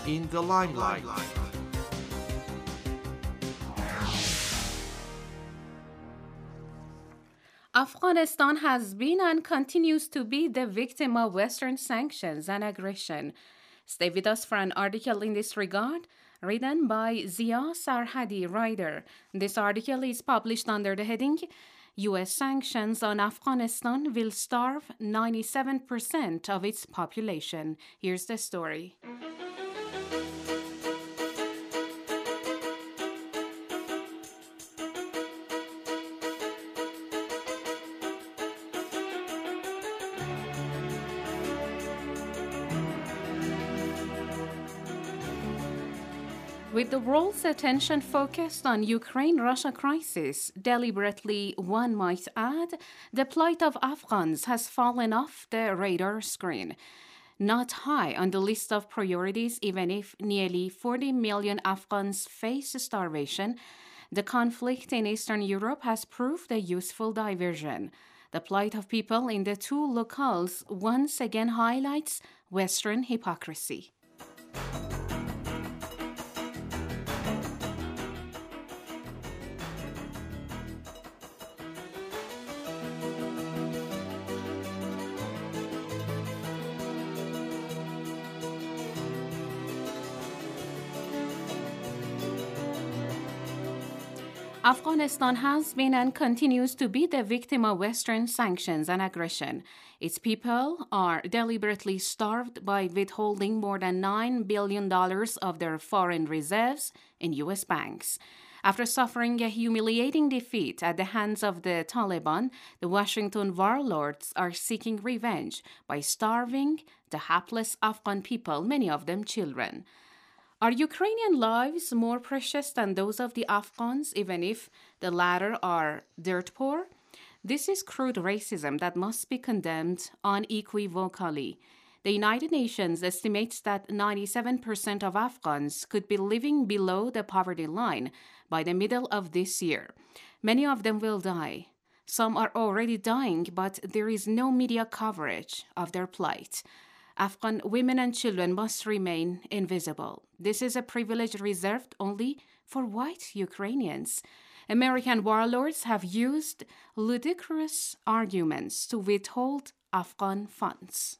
in the limelight. Afghanistan has been and continues to be the victim of Western sanctions and aggression. Stay with us for an article in this regard, written by Zia Sarhadi, writer. This article is published under the heading, U.S. sanctions on Afghanistan will starve 97% of its population. Here's the story. With the world's attention focused on Ukraine-Russia crisis, deliberately one might add, the plight of Afghans has fallen off the radar screen. Not high on the list of priorities, even if nearly 40 million Afghans face starvation, the conflict in Eastern Europe has proved a useful diversion. The plight of people in the two locales once again highlights Western hypocrisy. Afghanistan has been and continues to be the victim of Western sanctions and aggression. Its people are deliberately starved by withholding more than $9 billion of their foreign reserves in U.S. banks. After suffering a humiliating defeat at the hands of the Taliban, the Washington warlords are seeking revenge by starving the hapless Afghan people, many of them children. Are Ukrainian lives more precious than those of the Afghans, even if the latter are dirt poor? This is crude racism that must be condemned unequivocally. The United Nations estimates that 97% of Afghans could be living below the poverty line by the middle of this year. Many of them will die. Some are already dying, but there is no media coverage of their plight. Afghan women and children must remain invisible. This is a privilege reserved only for white Ukrainians. American warlords have used ludicrous arguments to withhold Afghan funds.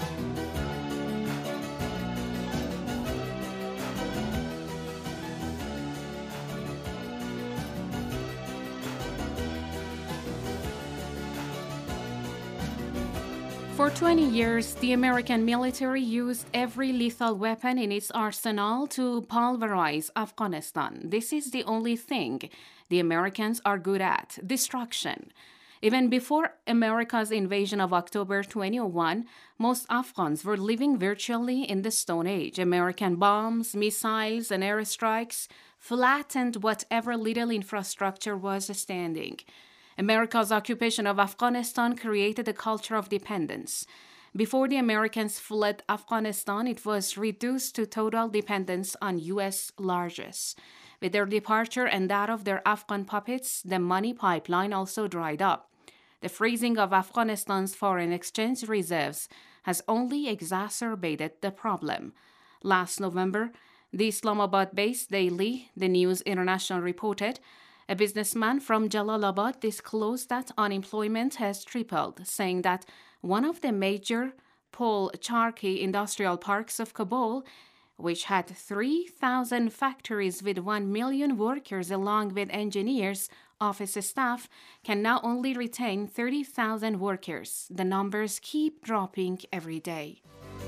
For 20 years, the American military used every lethal weapon in its arsenal to pulverize Afghanistan. This is the only thing the Americans are good at: destruction. Even before America's invasion of October 2001, most Afghans were living virtually in the Stone Age. American bombs, missiles, and airstrikes flattened whatever little infrastructure was standing. America's occupation of Afghanistan created a culture of dependence. Before the Americans fled Afghanistan, it was reduced to total dependence on U.S. largesse. With their departure and that of their Afghan puppets, the money pipeline also dried up. The freezing of Afghanistan's foreign exchange reserves has only exacerbated the problem. Last November, the Islamabad-based daily The News International reported a businessman from Jalalabad disclosed that unemployment has tripled, saying that one of the major Pol Charki industrial parks of Kabul, which had 3,000 factories with 1 million workers along with engineers, office staff, can now only retain 30,000 workers. The numbers keep dropping every day.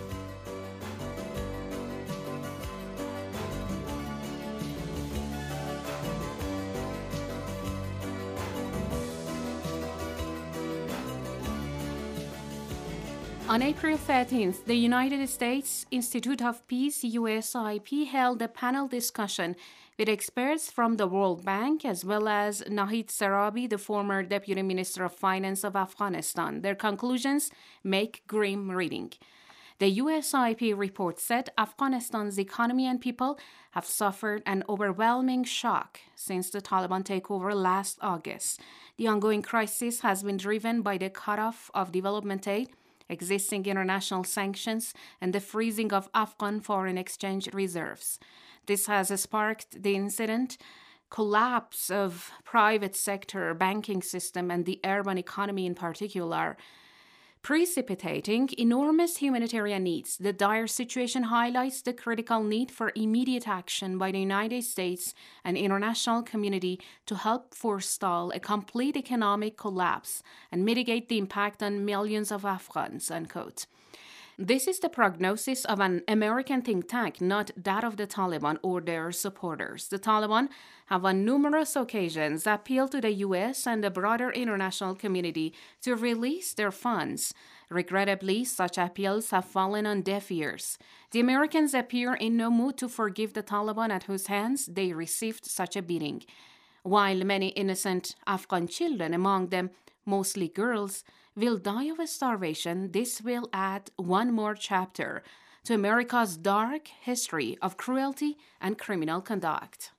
On April 13th, the United States Institute of Peace, USIP, held a panel discussion with experts from the World Bank as well as Nahid Sarabi, the former Deputy Minister of Finance of Afghanistan. Their conclusions make grim reading. The USIP report said Afghanistan's economy and people have suffered an overwhelming shock since the Taliban takeover last August. The ongoing crisis has been driven by the cutoff of development aid, existing international sanctions, and the freezing of Afghan foreign exchange reserves. This has sparked the incident, collapse of private sector banking system and the urban economy in particular, precipitating enormous humanitarian needs. The dire situation highlights the critical need for immediate action by the United States and international community to help forestall a complete economic collapse and mitigate the impact on millions of Afghans, unquote. This is the prognosis of an American think tank, not that of the Taliban or their supporters. The Taliban have on numerous occasions appealed to the U.S. and the broader international community to release their funds. Regrettably, such appeals have fallen on deaf ears. The Americans appear in no mood to forgive the Taliban at whose hands they received such a beating. While many innocent Afghan children, among them mostly girls, will die of starvation, this will add one more chapter to America's dark history of cruelty and criminal conduct.